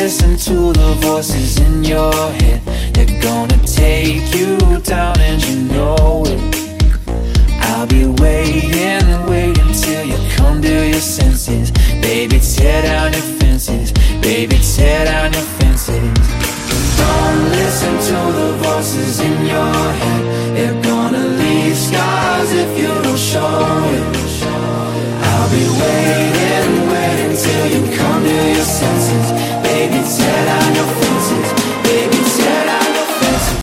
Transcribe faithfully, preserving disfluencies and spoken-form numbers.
listen to the voices in your head. They're gonna take you down and you know it. I'll be waiting, waiting till you come to your senses. Baby, tear down your fences. Baby, tear down your fences. Don't listen to the voices in your head.